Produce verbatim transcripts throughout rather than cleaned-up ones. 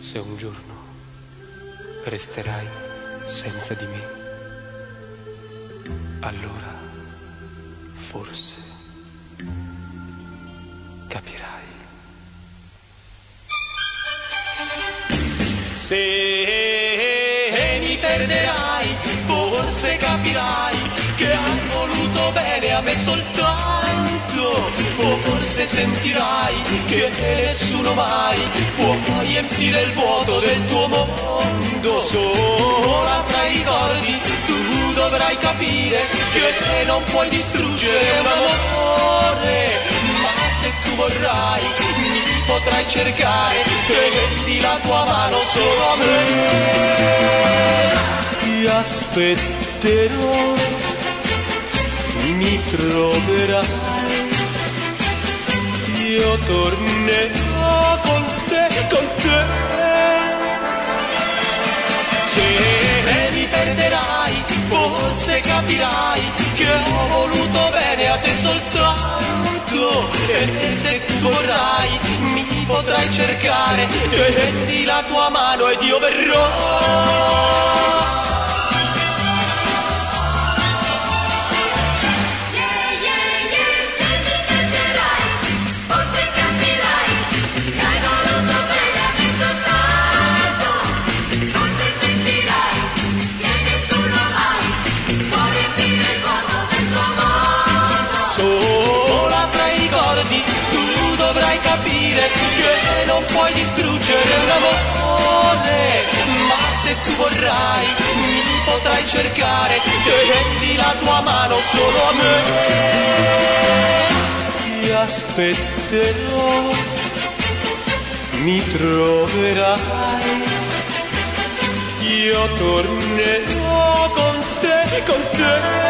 Se un giorno resterai senza di me, allora forse capirai. Se mi perderai, forse capirai che hai voluto bene a me soltanto. Forse sentirai che nessuno mai può riempire il vuoto del tuo mondo. Sola tra i ricordi tu dovrai capire che non puoi distruggere un amore. Ma se tu vorrai mi potrai cercare, tendi la tua mano solo a me. Ti aspetterò, mi troverai, io tornerò con te, con te. Se mi perderai, forse capirai che ho voluto bene a te soltanto. E se tu vorrai, mi potrai cercare, tendi la tua mano ed io verrò. Capire che non puoi distruggere un amore, ma se tu vorrai mi potrai cercare, tendi la tua mano solo a me. Ti aspetterò, mi troverai, io tornerò con te, con te.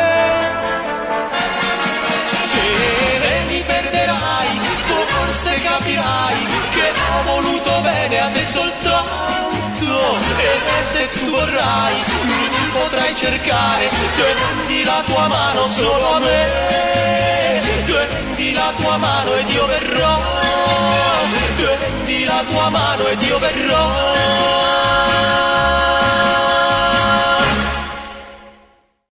Forse capirai che ho voluto bene a te soltanto. E se tu vorrai mi potrai cercare, tendi la tua mano solo a me. Tendi la tua mano ed io verrò, tendi la tua mano ed io verrò.